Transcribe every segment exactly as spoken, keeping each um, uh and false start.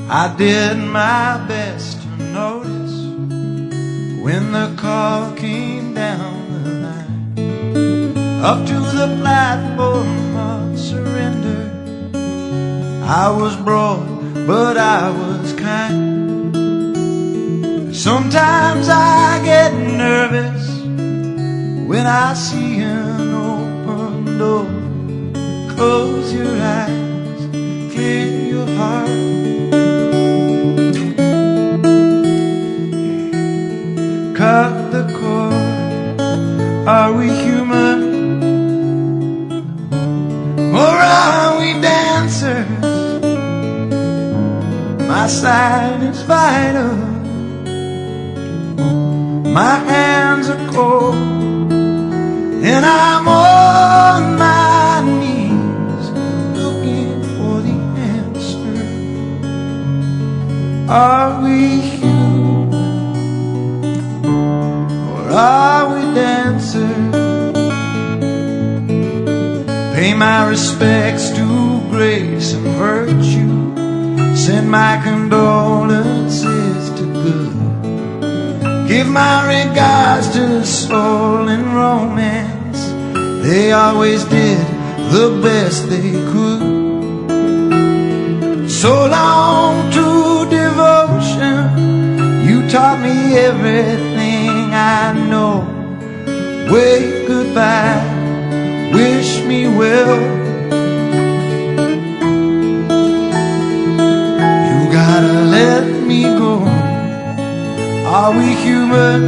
I did my best to notice when the call came down the line, up to the platform of surrender. I was broad, but I was kind. Sometimes I get nervous when I see an open door. Close your eyes, clear your heart. Cut the cord, are we human? Or are we dancers? My sign is vital. My hands are cold, and I'm on my knees looking for the answer. Are we human, or are we dancers? Pay my respects to grace and virtue. Send my condolences to good. Give my regards to soul and romance. They always did the best they could. So long to devotion. You taught me everything I know. Wave goodbye, wish me well. You gotta let me go. Are we human,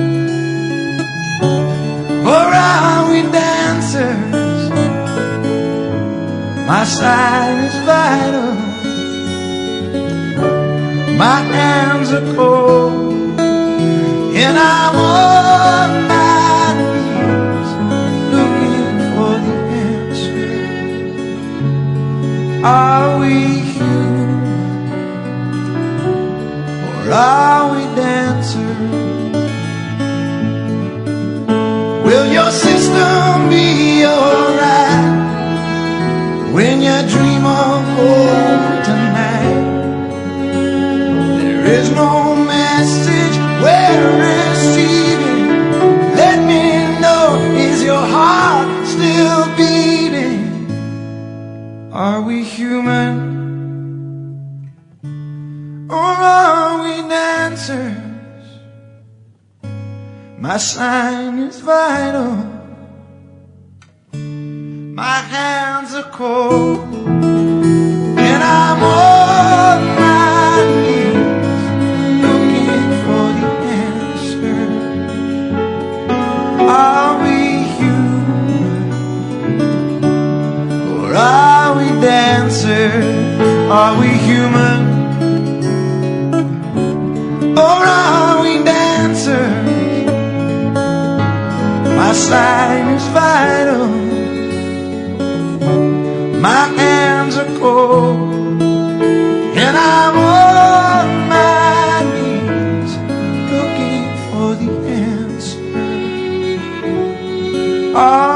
or are we dancers? My sign is vital. My hands are cold, and I'm on my knees looking for the answer. Are we human, or are we dancers? Will your system be alright when you dream of home tonight? There is no message we're receiving. Let me know, is your heart still beating? Are we human, or are we dancers? My sign is vital. My hands are cold, and I'm on my knees looking for the answer. Are we human, or are we dancers? Are we human, or are we dancers? My sign is vital. My hands are cold, and I'm on my knees looking for the answer.